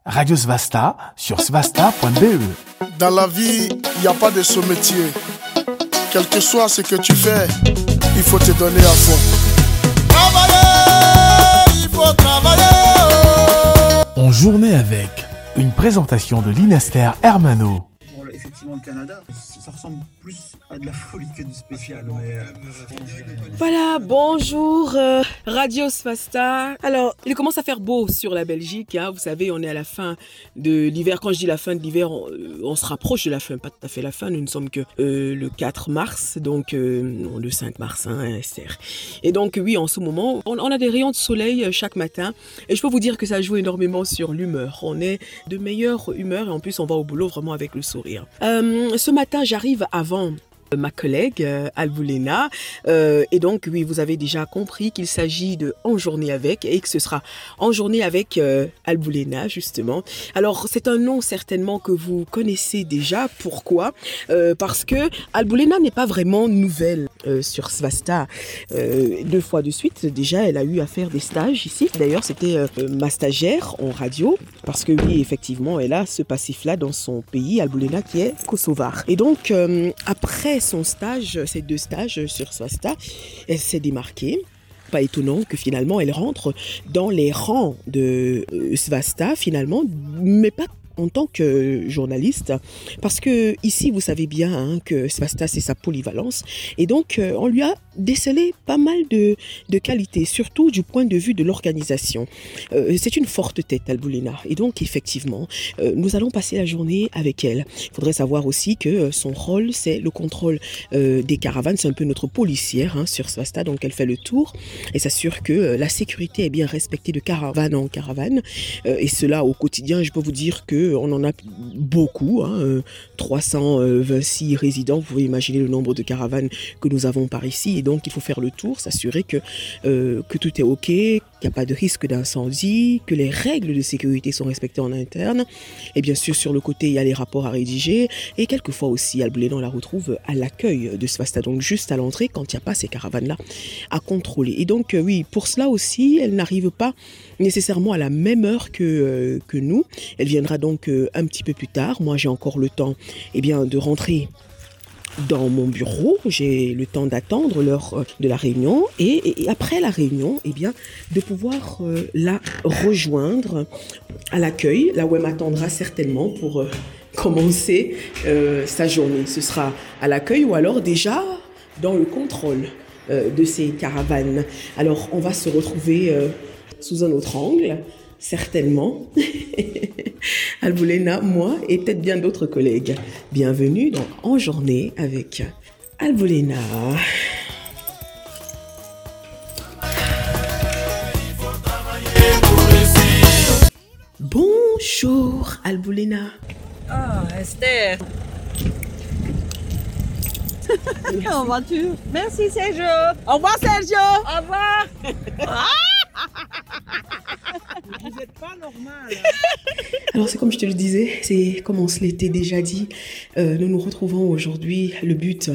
Radio Svasta sur svasta.be. Dans la vie, il n'y a pas de sous-métier. Quel que soit ce que tu fais, il faut te donner à fond. Travailler, il faut travailler. En journée avec une présentation de l'Inester Hermano. Bon, effectivement, le Canada, ça ressemble plus à de la folie que du spécial. Mais Voilà, bonjour Radio Svasta. Alors, il commence à faire beau sur la Belgique. Hein. Vous savez, on est à la fin de l'hiver. Quand je dis la fin de l'hiver, on se rapproche de la fin. Pas tout à fait la fin, nous ne sommes que le 4 mars, donc non, le 5 mars, hein, Esther. Et donc, oui, en ce moment, on a des rayons de soleil chaque matin. Et je peux vous dire que ça joue énormément sur l'humeur. On est de meilleure humeur et en plus, on va au boulot vraiment avec le sourire. Ce matin, j'arrive avant ma collègue Alboulena et donc oui, vous avez déjà compris qu'il s'agit de En journée avec et que ce sera En journée avec Alboulena justement. Alors c'est un nom certainement que vous connaissez déjà. Pourquoi? Parce que Alboulena n'est pas vraiment nouvelle sur Svasta. 2 fois de suite déjà elle a eu à faire des stages ici. D'ailleurs c'était ma stagiaire en radio parce que oui effectivement elle a ce passif là dans son pays, Alboulena, qui est kosovar. Et donc après son stage, ces 2 stages sur Svasta, elle s'est démarquée. Pas étonnant que finalement elle rentre dans les rangs de Svasta finalement, mais pas en tant que journaliste, parce que ici vous savez bien hein, que Svasta c'est sa polyvalence et donc on lui a décelé pas mal de qualités, surtout du point de vue de l'organisation. C'est une forte tête Alboulena et donc effectivement nous allons passer la journée avec elle. Il faudrait savoir aussi que son rôle c'est le contrôle des caravanes, c'est un peu notre policière hein, sur Svasta, donc elle fait le tour et s'assure que la sécurité est bien respectée de caravane en caravane et cela au quotidien. Je peux vous dire que on en a beaucoup, hein, 326 résidents, vous pouvez imaginer le nombre de caravanes que nous avons par ici et donc il faut faire le tour, s'assurer que tout est ok, qu'il n'y a pas de risque d'incendie, que les règles de sécurité sont respectées en interne et bien sûr sur le côté il y a les rapports à rédiger et quelquefois aussi Alboulena on la retrouve à l'accueil de Svasta, donc juste à l'entrée quand il n'y a pas ces caravanes là à contrôler et donc oui pour cela aussi elle n'arrive pas nécessairement à la même heure que nous, elle viendra donc un petit peu plus tard. Moi j'ai encore le temps de rentrer dans mon bureau, j'ai le temps d'attendre l'heure de la réunion et après la réunion, de pouvoir la rejoindre à l'accueil, là où elle m'attendra certainement pour commencer sa journée. Ce sera à l'accueil ou alors déjà dans le contrôle de ces caravanes. Alors on va se retrouver sous un autre angle, certainement. Alboulena, moi et peut-être bien d'autres collègues. Bienvenue donc En journée avec Alboulena. Bonjour Alboulena. Ah, Esther. Comment vas-tu? Merci Sergio. Au revoir Sergio. Au revoir. vous n'êtes pas normal. Alors c'est comme je te le disais, c'est comme on se l'était déjà dit, nous nous retrouvons aujourd'hui. Le but,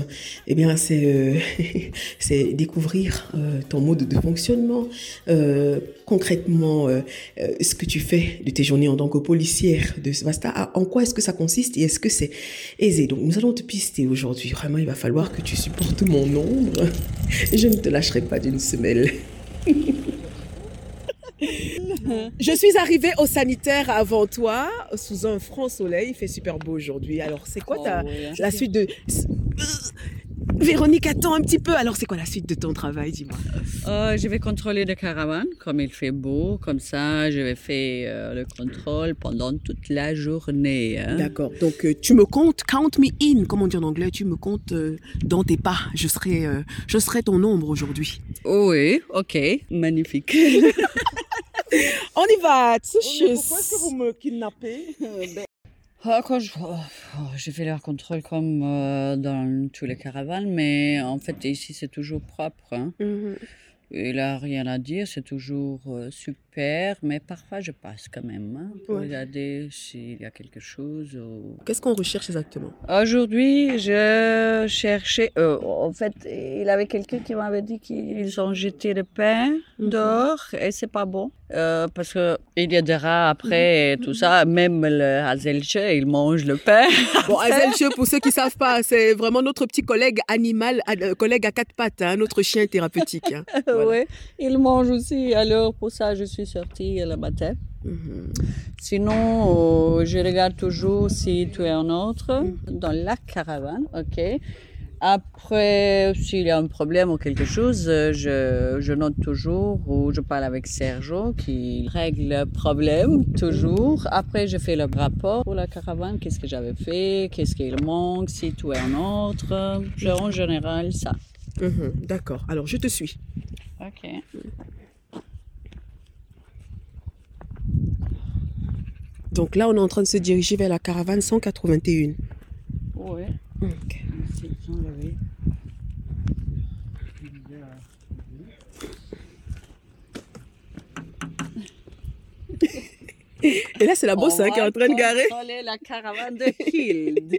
c'est découvrir ton mode de fonctionnement, concrètement ce que tu fais de tes journées en tant que policière de Svasta. En quoi est-ce que ça consiste et est-ce que c'est aisé? Donc nous allons te pister aujourd'hui. Vraiment, il va falloir que tu supportes mon ombre. Je ne te lâcherai pas d'une semelle. Je suis arrivée au sanitaire avant toi, sous un franc soleil. Il fait super beau aujourd'hui. Alors, c'est quoi la suite de... Véronique, attends un petit peu. Alors, c'est quoi la suite de ton travail, dis-moi? Je vais contrôler les caravanes, comme il fait beau. Comme ça, je vais faire le contrôle pendant toute la journée. Hein. D'accord. Donc, tu me comptes, count me in, comme on dit en anglais. Tu me comptes dans tes pas. Je serai ton ombre aujourd'hui. Oh oui, ok. Magnifique. On y va. Pourquoi est-ce que vous me kidnappez? Quand je fais leur contrôle comme dans tous les caravanes, mais en fait ici c'est toujours propre. Hein. Mhm. Il n'a rien à dire, c'est toujours super, mais parfois je passe quand même hein, pour Ouais. regarder s'il y a quelque chose. Qu'est-ce qu'on recherche exactement? Aujourd'hui, je cherchais. En fait, il y avait quelqu'un qui m'avait dit qu'ils ont jeté le pain dehors et c'est pas bon. Parce qu'il y a des rats après et tout ça. Même le Hazelche, il mange le pain. Bon, Hazelche, pour ceux qui ne savent pas, c'est vraiment notre petit collègue animal, collègue à quatre pattes, hein, notre chien thérapeutique. Hein. Voilà. Oui, il mange aussi. Alors, pour ça, je suis sortie le matin. Sinon, je regarde toujours si tout est en ordre dans la caravane, ok. Après, s'il y a un problème ou quelque chose, je note toujours ou je parle avec Sergio qui règle le problème toujours. Après, je fais le rapport pour la caravane, qu'est-ce que j'avais fait, qu'est-ce qu'il manque, si tout est en ordre. En général, ça. D'accord, alors je te suis. Ok. Donc là, on est en train de se diriger vers la caravane 181. Oui. Ok. Ils ont levé. Et là, c'est la bosse hein, qui est en train de garer. On va contrôler la caravane de Hild.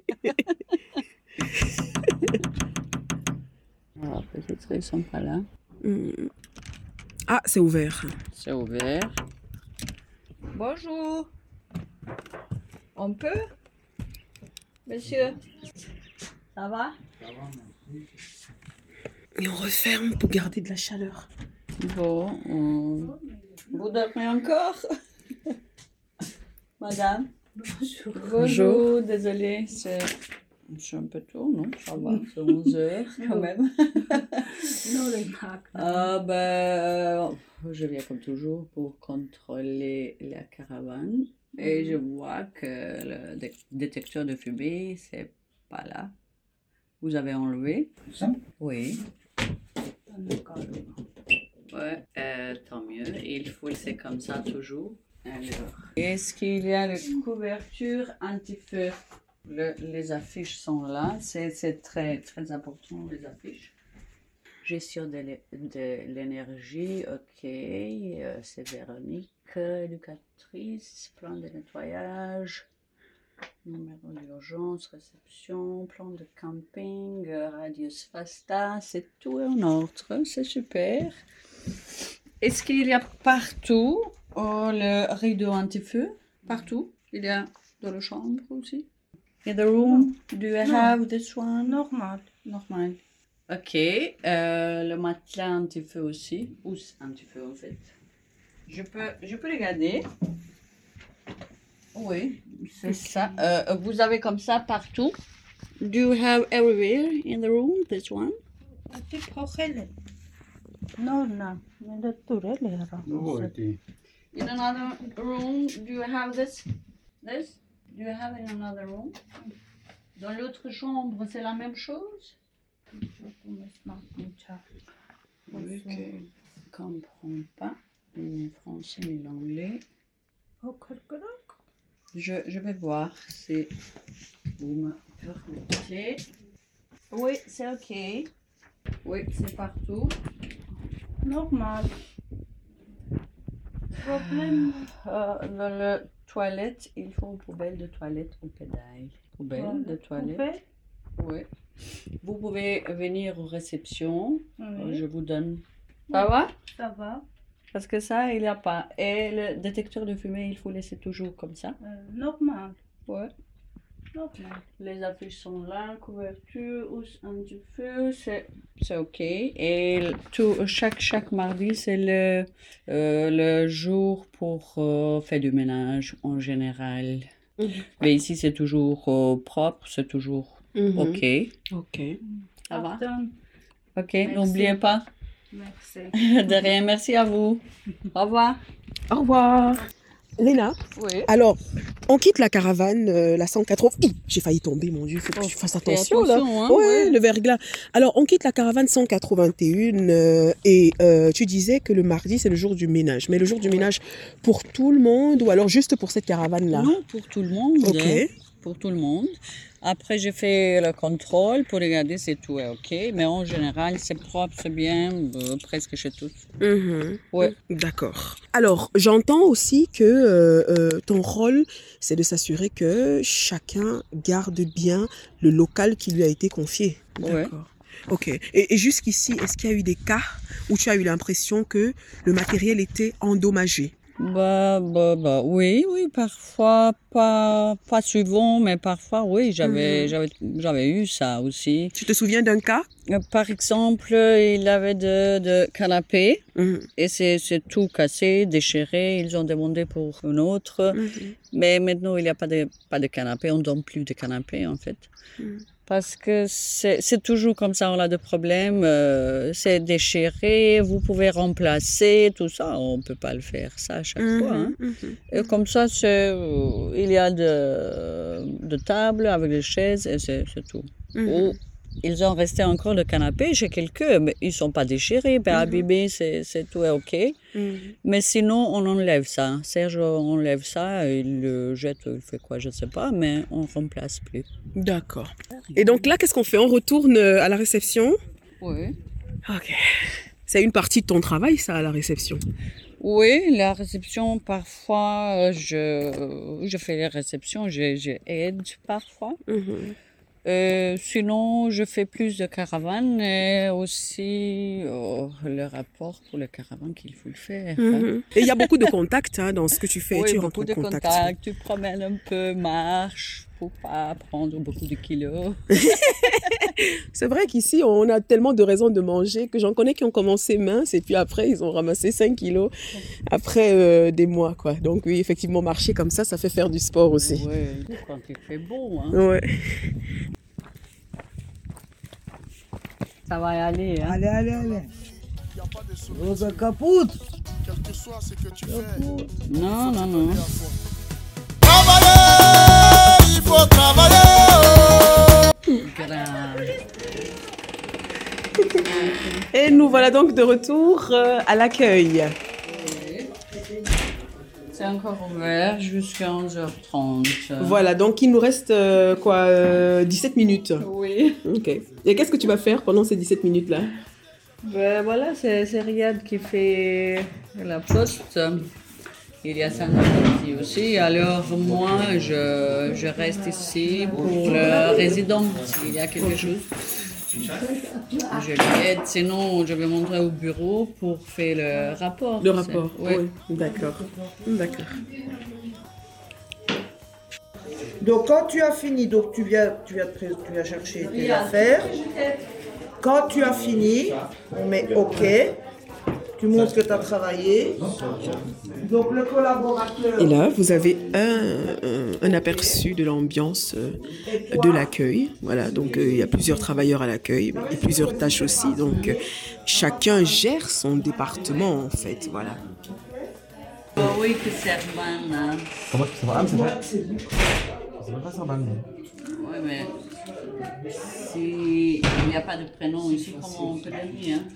Alors, peut-être ils sont pas là. Ah, c'est ouvert. C'est ouvert. Bonjour. On peut? Monsieur? Ça va? Et on referme pour garder de la chaleur. Bon, vous dormez encore? Madame? Bonjour. Bonjour, désolée, c'est un peu tôt, non? Ça va, c'est 11 heures quand même. Je viens comme toujours pour contrôler la caravane et je vois que le détecteur de fumée, c'est pas là. Vous avez enlevé? Ça? Oui. Ouais, tant mieux. Il faut laisser comme ça toujours. Alors, est-ce qu'il y a une couverture anti-feu? Les affiches sont là. C'est très, très important, les affiches. Gestion de l'énergie, ok. C'est Véronique, éducatrice, plan de nettoyage. Numéro d'urgence, réception, plan de camping, Radius Fasta, c'est tout en ordre, c'est super. Est-ce qu'il y a partout le rideau anti-feu? Partout? Il y a dans la chambre aussi? In the room, do you have this one? Normal. Normal. Ok, le matelas anti-feu aussi, ou anti-feu en fait. Je peux regarder. Oui, c'est ça. Vous avez comme ça partout. Do you have everywhere in the room this one? No, no. In another room, do you have this? This? Do you have in another room? Dans l'autre chambre, c'est la même chose? Oui, je ne comprends pas ni le français ni l'anglais. Je vais voir si vous me permettez. Oui, c'est ok. Oui, c'est partout. Normal. Problème. Dans la toilette, il faut une poubelle de toilette ou pédale. Poubelle de toilette. Oui. Vous pouvez venir aux réceptions. Oui. Je vous donne. Ça va? Ça va. Parce que ça, il n'y a pas. Et le détecteur de fumée, il faut laisser toujours comme ça. Normal. Ouais. Normal. Les affiches sont là, couverture, housse anti-feu, c'est ok. Et chaque mardi, c'est le jour pour faire du ménage en général. Mais ici, c'est toujours propre, c'est toujours ok. Ok. Ça va? Attends. Ok, n'oubliez pas. Merci. De rien, merci à vous. Au revoir. Au revoir. Léna, Oui. alors, on quitte la caravane, la 180. J'ai failli tomber, mon Dieu, il faut que tu fasses attention là. Hein, Ouais, le verglas. Alors, on quitte la caravane 181 et tu disais que le mardi, c'est le jour du ménage. Mais le jour du ménage pour tout le monde ou alors juste pour cette caravane-là? Non, pour tout le monde. Ok. Hein. pour tout le monde. Après, je fais le contrôle pour regarder si tout est OK. Mais en général, c'est propre, c'est bien, presque chez tous. Ouais. D'accord. Alors, j'entends aussi que ton rôle, c'est de s'assurer que chacun garde bien le local qui lui a été confié. Ouais. D'accord. Ok. Et jusqu'ici, est-ce qu'il y a eu des cas où tu as eu l'impression que le matériel était endommagé? Oui, parfois, pas souvent, mais parfois, oui, j'avais eu ça aussi. Tu te souviens d'un cas? Par exemple, il avait de canapés et c'est tout cassé, déchiré. Ils ont demandé pour un autre, mais maintenant il n'y a pas de canapé. On ne donne plus de canapé en fait. Parce que c'est toujours comme ça, on a des problèmes, c'est déchiré, vous pouvez remplacer, tout ça, on ne peut pas le faire ça à chaque fois. Hein. Et comme ça, il y a de tables avec des chaises et c'est tout. Ou ils ont resté encore le canapé chez quelqu'un, mais ils ne sont pas déchirés, pas abîmés, c'est tout est OK. Mais sinon, on enlève ça. Serge enlève ça, il le jette, il fait quoi, je ne sais pas, mais on ne remplace plus. D'accord. Et donc là, qu'est-ce qu'on fait? On retourne à la réception? Oui. Ok. C'est une partie de ton travail, ça, à la réception? Oui, la réception, parfois, je fais les réceptions, j'aide parfois. Sinon, je fais plus de caravanes et aussi le rapport pour le caravane qu'il faut le faire. Et il y a beaucoup de contacts dans ce que tu fais. Oui, tu beaucoup rentres de en contact. contacts, tu promènes un peu, marche pour pas prendre beaucoup de kilos. C'est vrai qu'ici, on a tellement de raisons de manger que j'en connais qui ont commencé minces et puis après, ils ont ramassé 5 kilos après des mois, quoi. Donc oui, effectivement, marcher comme ça fait faire du sport aussi. Oui, quand il fait beau. Hein. Ouais. Ça va y aller. Hein. Allez. Il n'y a pas de solution. Rosa Caput. Quel que soit ce que tu fais, Non. travailler, il faut travailler. Grave. Et nous voilà donc de retour à l'accueil. C'est encore ouvert jusqu'à 11h30. Voilà, donc il nous reste 17 minutes. Oui. Ok. Et qu'est-ce que tu vas faire pendant ces 17 minutes-là? Ben voilà, c'est Riyad qui fait la poste. Il y a Sandra ici aussi. Alors moi, je reste ici pour le résident, s'il y a quelque chose. Je lui aide, sinon je vais montrer au bureau pour faire le rapport. Le rapport, oui. D'accord. Donc quand tu as fini, donc tu viens chercher tes affaires. Quand tu as fini, on met OK. Tu montres que tu as travaillé. Donc le collaborateur... Et là, vous avez un aperçu de l'ambiance de l'accueil. Voilà, donc il y a plusieurs travailleurs à l'accueil et plusieurs tâches aussi. Donc chacun gère son département en fait. Voilà. Oh oui, que Servan. Hein. Comment tu sais pas? Ah, mais c'est vrai. C'est pas Servan. Oui, mais s'il n'y a pas de prénom ici, comment on peut l'aimer, hein?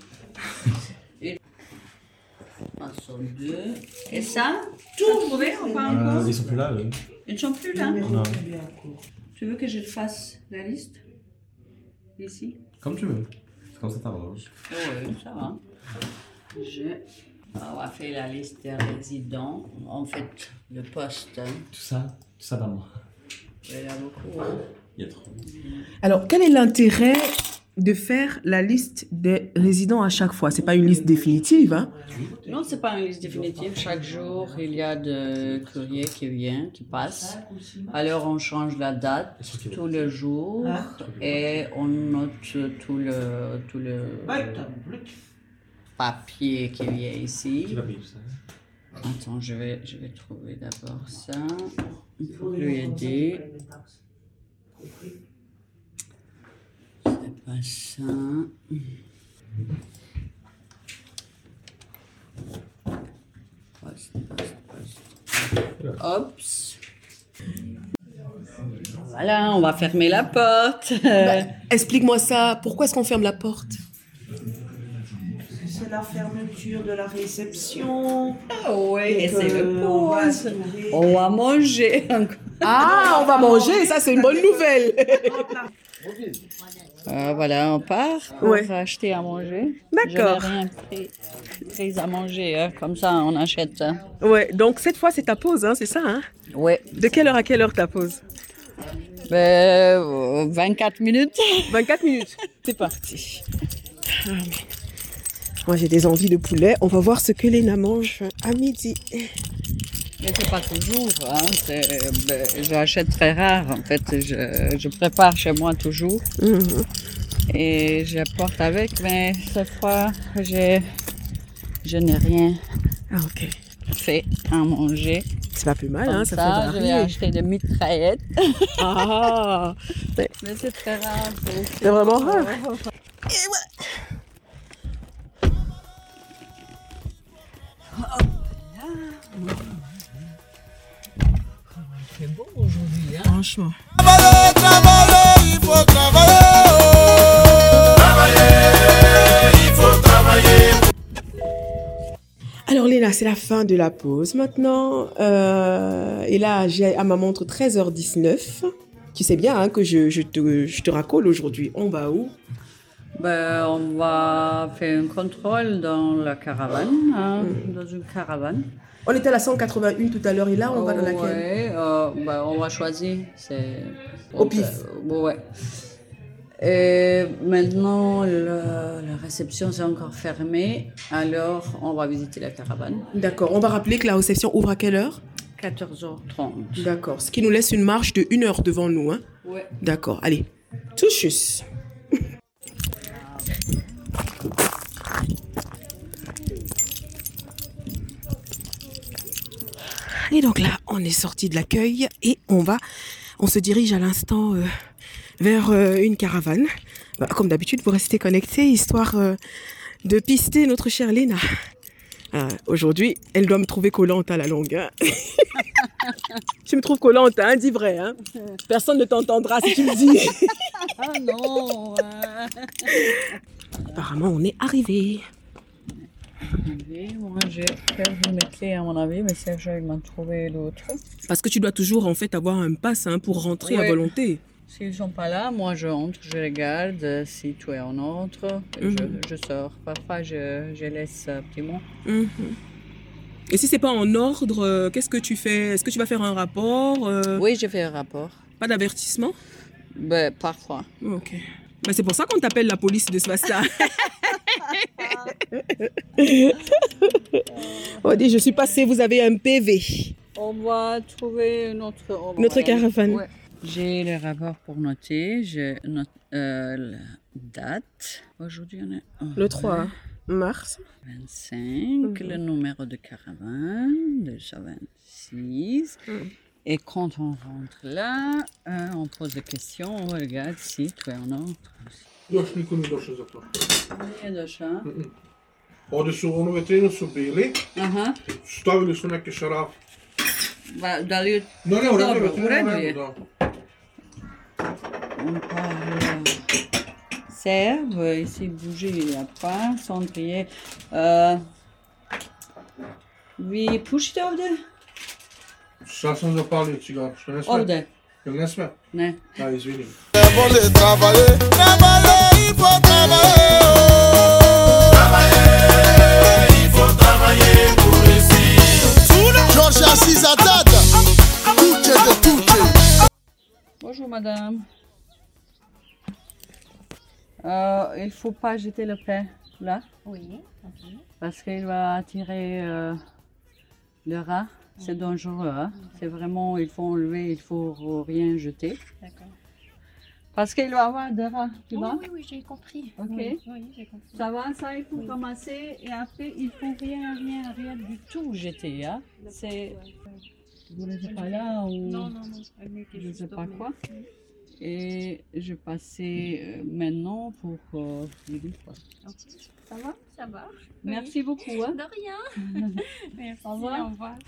Passons 2. Et ça, tout trouvé ou pas encore? Ils sont plus là, eux. Ils ne sont plus là? Non. Tu veux que je fasse la liste? Ici? Comme tu veux. C'est comme ça t'arrange. Oui, ça va. On va faire la liste des résidents. En fait, le poste. Hein. Tout ça dans moi. Il y en a beaucoup. Hein. Il y a trop. Alors, quel est l'intérêt de faire la liste des résidents à chaque fois? C'est pas une liste définitive, hein? Non, c'est pas une liste définitive. Chaque jour, il y a des courriers qui passent. Alors, on change la date tous les jours et on note tout le papier qui vient ici. Qui va payer tout ça? Attends, je vais trouver d'abord ça pour lui aider. C'est pas ça. Oups. Voilà, on va fermer la porte. Explique-moi ça. Pourquoi est-ce qu'on ferme la porte? c'est la fermeture de la réception. Ah oui, et que c'est le on va pause. tirer. On va manger. Ah, on va manger, ça c'est une bonne nouvelle. Voilà, on part pour Ouais. acheter à manger. D'accord. Je n'ai rien pris à manger, hein. Comme ça on achète. Hein. Ouais, donc cette fois c'est ta pause, hein, c'est ça, hein? Ouais. De quelle heure à quelle heure ta pause? 24 minutes. 24 minutes. C'est parti. Ah, mais moi j'ai des envies de poulet. On va voir ce que Léna mange à midi. Mais c'est pas toujours. Hein. J'achète très rare. En fait, je prépare chez moi toujours. Mhm. Et j'apporte avec. Mais cette fois, je n'ai rien Ah, ok. fait à manger. C'est pas plus mal, Comme hein, ça fait je vais varier. acheter des mitraillettes. Ah, Mais c'est très rare. c'est vraiment rare. C'est beau aujourd'hui. Hein. Franchement. Travailler, travailler, il faut travailler. Travailler, il faut travailler. Alors Léna, c'est la fin de la pause maintenant. Et là, j'ai à ma montre 13h19. Tu sais bien hein, que je te racole aujourd'hui. On va où? On va faire un contrôle dans la caravane, hein, dans une caravane. On était à la 181 tout à l'heure et là, on va dans laquelle? Ouais, on va choisir. Au pif. Ouais. Et maintenant, la réception c'est encore fermée, alors on va visiter la caravane. D'accord. On va rappeler que la réception ouvre à quelle heure? 14h30. D'accord. Ce qui nous laisse une marche de 1 heure devant nous. Hein? Ouais. D'accord. Allez. Touchus. Et donc là, on est sorti de l'accueil et on se dirige à l'instant vers une caravane. Bah, comme d'habitude, vous restez connectés, histoire de pister notre chère Léna. Aujourd'hui, elle doit me trouver collante à la longue. Hein. Tu me trouves collante, hein, dis vrai. Hein. Personne ne t'entendra si tu le dis. Ah non. Apparemment, on est arrivé. Moi j'ai perdu mes clés à mon avis, mais Serge il m'a trouvé l'autre. Parce que tu dois toujours en fait avoir un pass hein, pour rentrer à Ouais. volonté. S'ils sont pas là, moi je entre, je regarde si tout est en ordre, je sors. Parfois je laisse petit mot. Mhm. Et si c'est pas en ordre, qu'est-ce que tu fais? Est-ce que tu vas faire un rapport? Oui, j'ai fait un rapport. Pas d'avertissement? Parfois. Ok. Ben, c'est pour ça qu'on t'appelle la police de Svasta. On dit, je suis passée, vous avez un PV. On va trouver Notre caravane. Ouais. J'ai le rapport pour noter, j'ai la date. Aujourd'hui on est Le 3 mars. 25, le numéro de caravane, 226. Et quand on rentre là, on pose des questions, on regarde si tout est en ordre. Još niko nije došao za to. Nije došao? Ovdje su onu vetrinu su bili, Aha. stavili su neke šarafe. Da li je... No ne, u redu, Dobro, vetrina u redu u je. redu, da. On parle serbe, ici bouger il n'y a pas, cendrier. Vi pušite ovdje? Sad sam zapalio cigar, što ne sme? Ovdje? Jel ne sme? Ne. Da, izvinim. Travailler, travailler, travailler, il faut travailler. Travailler, il faut travailler pour réussir. Georges Assis Haddad, Tuche de Tuche. Bonjour madame. Il ne faut pas jeter le pain là. Oui. Parce qu'il va attirer le rat. C'est dangereux. Hein? C'est vraiment, il faut enlever, il faut rien jeter. D'accord. Parce qu'il va y avoir des rats, tu vois. Oui, j'ai compris. Ok. Oui, j'ai compris. Ça va, ça il faut ramasser et après il faut rien du tout jeter. Hein? C'est, vous n'êtes pas là ou Non. je ne sais pas quoi. Et je passais maintenant pour vous dire quoi. Ça va? Ça va. Merci beaucoup. Hein? De rien. Merci. Au revoir. Au revoir.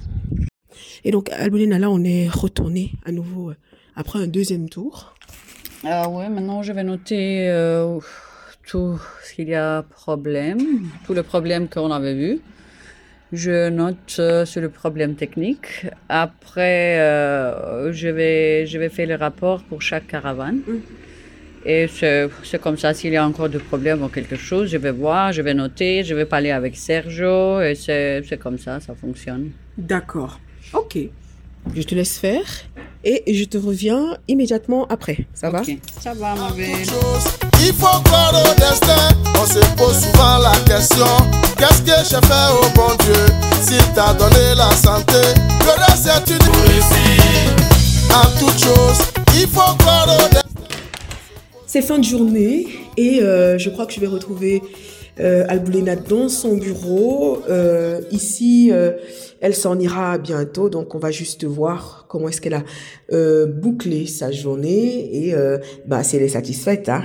Et donc, Albolina, là, on est retourné à nouveau après un deuxième tour. Ah oui, maintenant je vais noter tout ce qu'il y a problème, tous les problèmes qu'on avait vus. Je note sur le problème technique. Après, je vais faire le rapport pour chaque caravane. Et c'est comme ça, s'il y a encore des problèmes ou quelque chose, je vais voir, je vais noter, je vais parler avec Sergio, et c'est comme ça fonctionne. D'accord. Ok. Je te laisse faire et je te reviens immédiatement après. Ça va? Ça va, ma belle. Il faut croire au destin. On se pose souvent la question: qu'est-ce que j'ai fait au bon Dieu? S'il t'a donné la santé, le reste c'est une réussite. En toute chose, il faut croire au destin. C'est fin de journée et je crois que je vais retrouver Alboulena dans son bureau. Ici, elle s'en ira bientôt, donc on va juste voir comment est-ce qu'elle a bouclé sa journée et si elle est satisfaite. Hein.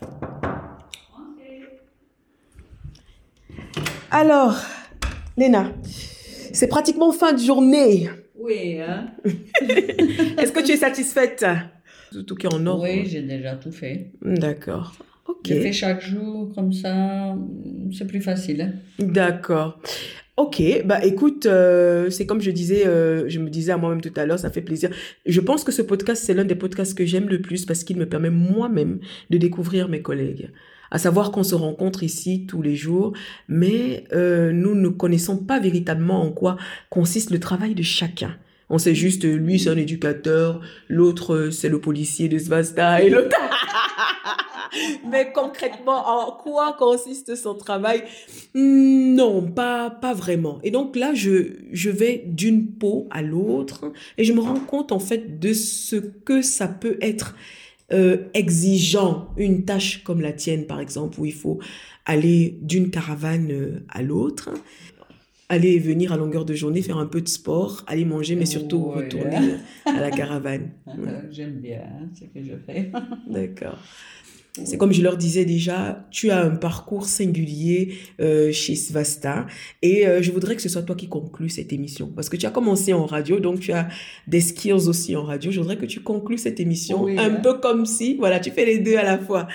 Alors, Léna, c'est pratiquement fin de journée. Oui, hein. Est-ce que tu es satisfaite? Tout qui est en ordre. Oui, j'ai déjà tout fait. D'accord. Ok. Je fais chaque jour, comme ça, c'est plus facile. Hein. D'accord. Ok, écoute, c'est comme je me disais à moi-même tout à l'heure, ça fait plaisir. Je pense que ce podcast, c'est l'un des podcasts que j'aime le plus parce qu'il me permet moi-même de découvrir mes collègues. À savoir qu'on se rencontre ici tous les jours, mais nous ne connaissons pas véritablement en quoi consiste le travail de chacun. On sait juste, lui c'est un éducateur, l'autre c'est le policier de Svasta et l'autre... Mais concrètement, en quoi consiste son travail? Non, pas vraiment. Et donc là, je vais d'une peau à l'autre et je me rends compte en fait de ce que ça peut être exigeant. Une tâche comme la tienne, par exemple, où il faut aller d'une caravane à l'autre, aller et venir à longueur de journée, faire un peu de sport, aller manger, mais surtout retourner à la caravane. J'aime bien ce que je fais. D'accord. C'est comme je leur disais déjà, tu as un parcours singulier chez Svasta et je voudrais que ce soit toi qui conclues cette émission parce que tu as commencé en radio, donc tu as des skills aussi en radio. Je voudrais que tu conclues cette émission peu comme si, voilà, tu fais les deux à la fois.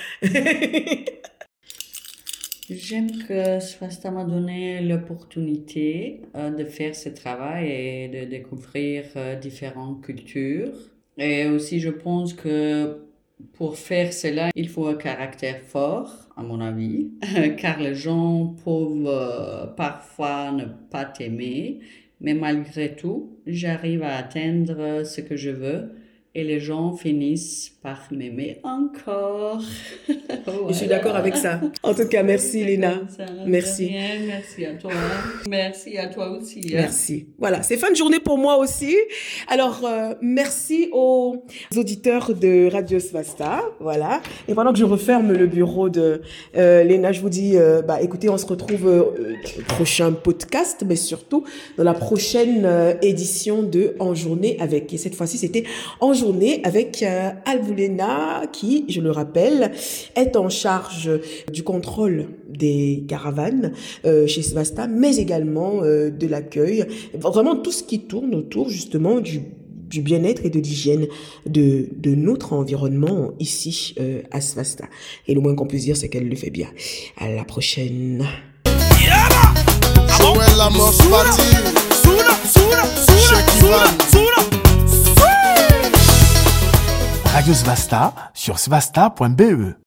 J'aime que Svasta m'a donné l'opportunité de faire ce travail et de découvrir différentes cultures. Et aussi, je pense que pour faire cela, il faut un caractère fort, à mon avis, car les gens peuvent parfois ne pas t'aimer, mais malgré tout, j'arrive à atteindre ce que je veux et les gens finissent par m'aimer encore. Voilà. Je suis d'accord avec ça. En tout cas, merci Léna. Merci. Merci à toi. Merci à toi aussi. Merci. Voilà, c'est fin de journée pour moi aussi. Alors, merci aux auditeurs de Radio Svasta. Voilà. Et pendant que je referme le bureau de Léna, je vous dis, écoutez, on se retrouve au prochain podcast, mais surtout dans la prochaine édition de En Journée avec. Et cette fois-ci, c'était En Journée avec Alboulena qui, je le rappelle, est en charge du contrôle des caravanes chez Svasta, mais également de l'accueil. Vraiment tout ce qui tourne autour justement du bien-être et de l'hygiène de notre environnement ici à Svasta. Et le moins qu'on puisse dire, c'est qu'elle le fait bien. À la prochaine. Radio Svasta sur svasta.be